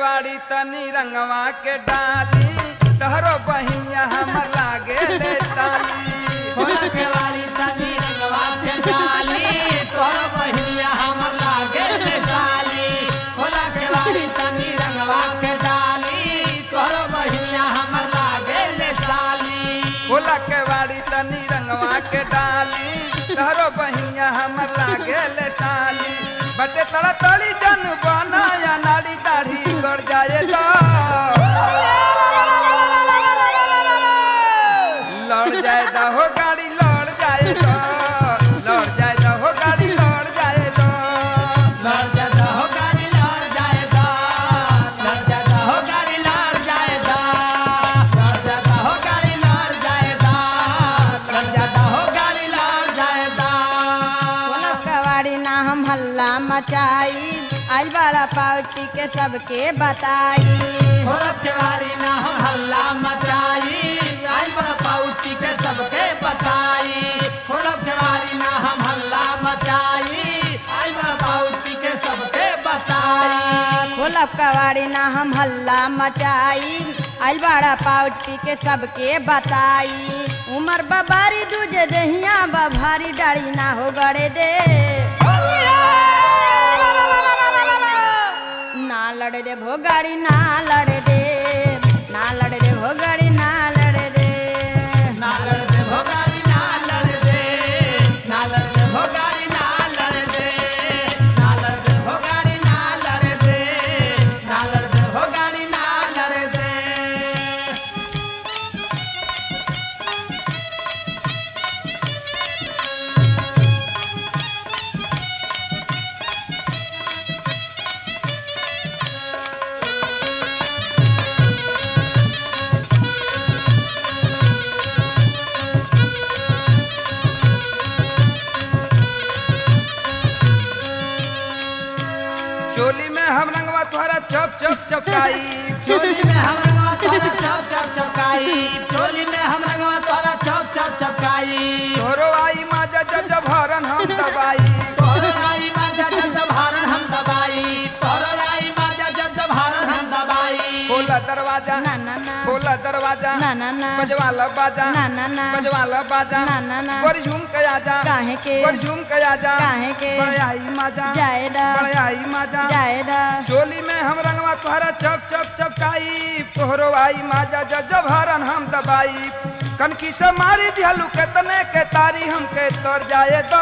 केवाड़ी तनी रंगवा के डाली तहरो बहिनिया हमर लागे ले साली खोला केवाड़ी तनी रंगवा के डाली तोहर बहिनिया हमर लागे ले साली खोला केवाड़ी तनी रंगवा के डाली तोहर बहिनिया हमर लागे ले साली खोला केवाड़ी तनी रंगवा के डाली तहरो बहिनिया हमर लागे ले साली बटे तड़ा तड़ी जन बनाया नाड़ी दाढ़ी कर जाए तो लड़ जाए दा हो गाड़ी लड़ जाए तो लड़ जाए दा हो गाड़ी लड़ जाए तो लड़ जाता हो गाड़ी लड़ जाएगा लड़ जाता हो गाड़ी लड़ जाएगा लड़ जाता हो गाड़ी लड़ जाएगा लड़ जाता हो गाड़ी लड़ जाएगा कोनो कवाड़ी ना हम हल्ला मचाई आइल बड़ा पार्टी के सबके बताई खोला केवाड़ी ना हम हल्ला मचाई आई बड़ा पाउची के सबके बताई खोला केवाड़ी ना हम हल्ला मचाई आई बड़ा पाउची के सबके बताई खोलब कवाड़ी ना हम हल्ला मचाई आइल बड़ा पार्टी के सबके बताई उमर बबारी दूजे दहिया बभारी डाड़ी ना हो गड़े दे ना लड़े दे भो गाड़ी ना लड़े दे ना लड़े दे भो गाड़ी ना लड़े दे ना लड़ दे भोगाड़ी ना लड़ दे ना लड़ दे भोगाड़ी ना लड़ दे ना लड़ दे भोगाड़ी ना लड़ दे ना लड़ दे भोगाड़ी ना लड़ दे चोली में हम रंगवा तुम्हारा चप चप चपकाई चोली में हम रंगवा तोरा चप चप चपकाई चोली में हम रंगवा तोरा चप चप चपकाई तोरो आई माजा जब जब हरन हम दबाई तोरो राई बाजा जब जब हारन हम दबाई तोरो राई बाजा जब जब हारन हम दबाई खोला दरवाजा ना ना ना खोला दरवाजा ना ना ना बजवाला बाजा ना ना ना बजवाला बाजा ना ना ना पर झूम के आजा काहे के पर झूम के आजा काहे के बड़े आई माजा जायदा बड़े आई माजा जायदा चोली में हम रंगवा तुम्हारा चप चप चपकाई तोहरो आई माजा जब जब हरन हम दबाई कनकी से मारी दिहलू केतने के तारी हमके तर जाए तो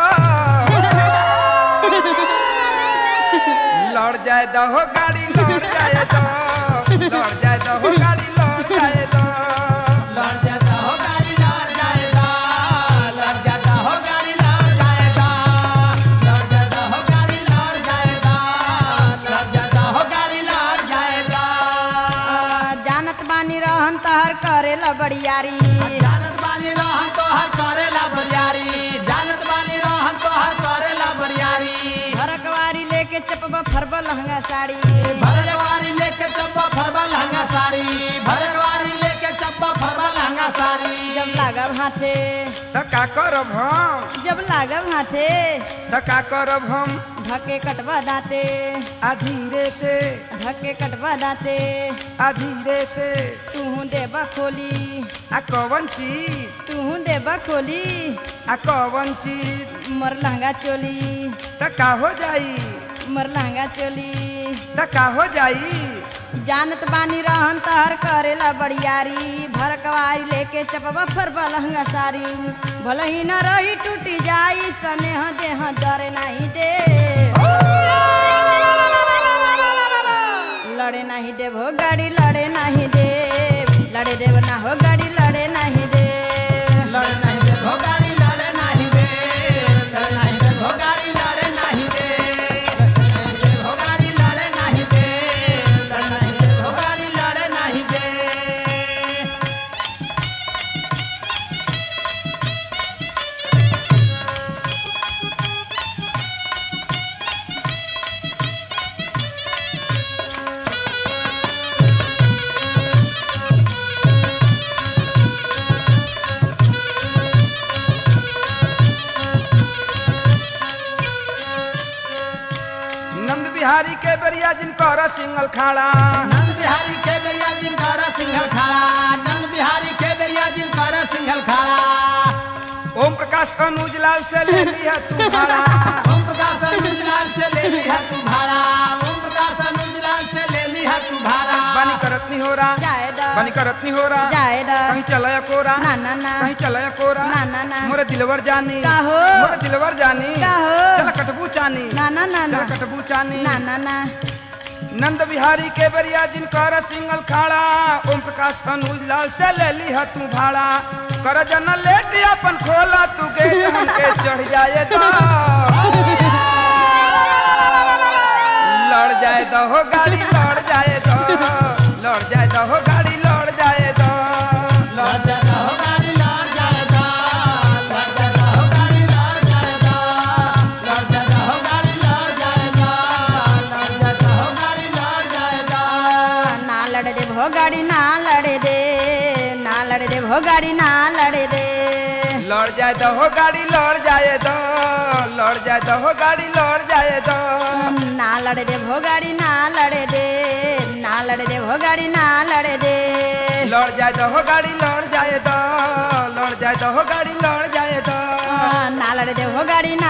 लड़ जाए दो हो गाड़ी लड़ जाए दो लड़ जाए दो हो गाड़ी लड़ जाए दो लड़ जाता हो गाड़ी लड़ जाएगा लड़ जाता हो गाड़ी लड़ जाएगा लड़ जाता हो गाड़ी लड़ जाएगा लड़ जाता हो गाड़ी लड़ जाएगा जानत बानी रहन तहर करेला बड़ियारी जानत बानी रहन तो हर करेला बरियारी जानत बानी रहन तो हर करेला बरियारी भरकवारी लेके चपबा फरबा लहंगा साड़ी भरवारी लेके चप्पा फरबा लहंगा साड़ी भरवारी लेके चप्पा फरबा लहंगा साड़ी जब लागब हाथे तो का करब हम जब लागब हाथे तो का करब हम धके कटवा दाते आ धीरे से धके कटवा दाते आ धीरे से तू देबा खोली आ कवन चीज तू देबा खोली आ कवन चीज मर लहंगा चोली तो का हो जाई मर लहंगा चोली तो का हो जाई जानत बानी रहन तहर करेला बड़ियारी भरकवारी लेके चपबा फरबा लहंगा साड़ी भले ही न रही टूटी जाई स्नेह देह जरे नहीं दे लड़े नहीं देव हो गाड़ी लड़े नहीं दे लड़े देव ना हो गाड़ी लड़े नहीं दे लड़ नहीं दे भोगाड़ी लड़े नहीं दे लड़ नहीं दे भोगाड़ी लड़े नहीं दे भोगाड़ी लड़े नहीं दे लड़ नहीं दे भोगाड़ी लड़े नहीं दे बिहारी के बेरिया जिनकर सिंगल खाड़ा नंद बिहारी के बेरिया जिनकर सिंघल खाड़ा नंद बिहारी के बेरिया जिनकर सिंघल खाड़ा ओम प्रकाश अनुज लाल से ले लिया तू भाड़ा ओम प्रकाश अनुजलाल से ले लिया तू भाड़ा ओम प्रकाश अनुजलाल से ले लिया तू भाड़ा बानी करत नहीं हो रहा जाए दा बानी करत नहीं हो रहा जाए दा कहीं चलाया कोरा ना ना ना कहीं चलाया कोरा ना ना ना मोरे दिलवर जानी का हो? मोरे दिलवर जानी का हो? चल कटबू चानी ना ना ना ना चल कटबू चानी ना ना ना नंद बिहारी के बेरिया जिनकर सिंगल खाड़ा ओम प्रकाश अनुज लाल से ले ली तू भाड़ा कर जन लेट अपन खोला तू गेट हमके चढ़ जाए तो लड़ जाए तो हो गाड़ी लड़ जाए तो लड़ जाए तो हो गाड़ी लड़ जाए तो लड़ जाता हो गाड़ी लड़ जाएगा लड़ जाता हो गाड़ी लड़ जाएगा लड़ जाता हो गाड़ी लड़ जाएगा लड़ जाता हो गाड़ी लड़ जाएगा ना लड़ दे भो गाड़ी ना लड़े दे ना लड़ दे भो गाड़ी ना लड़े दे लड़ जाए तो हो गाड़ी लड़ जाए तो लड़ जाए तो हो गाड़ी लड़ जाए तो ना लड़ दे भो गाड़ी ना लड़े दे ना लड़ दे भो गाड़ी ना लड़े दे लड़ जाए तो हो गाड़ी लड़ जाए तो लड़ जाए तो हो गाड़ी लड़ जाए तो ना लड़ दे भो गाड़ी